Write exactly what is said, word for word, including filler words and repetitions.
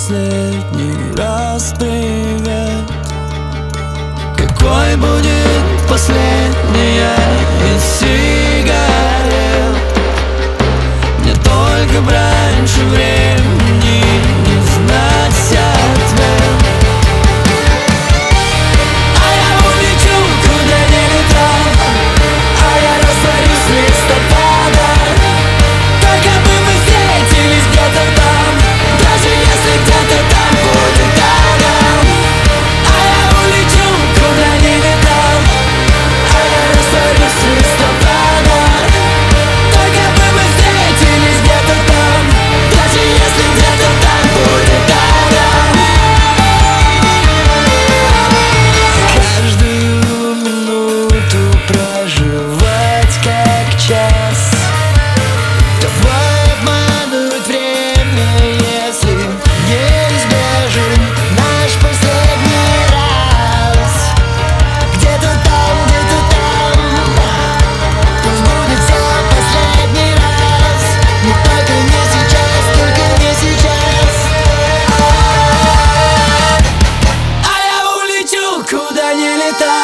последний раз привет. Какой будет последняя из сигарет? Мне только бы раньше времени не знать ответ. А я улечу, куда не летал, а я растворюсь в листопадах. Только бы мы встретились где-то там, даже если где-то там будет Адам. А я улечу, куда не летал, а я растворюсь в листопадах. Только бы мы встретились где-то там, даже если где-то там будет Адам. Каждую минуту проживать как час. Давай обмануть время, если неизбежен наш последний раз. Где-то там, где-то там, пусть будет все последний раз. Но только не сейчас, только не сейчас. А я улечу, куда не летал,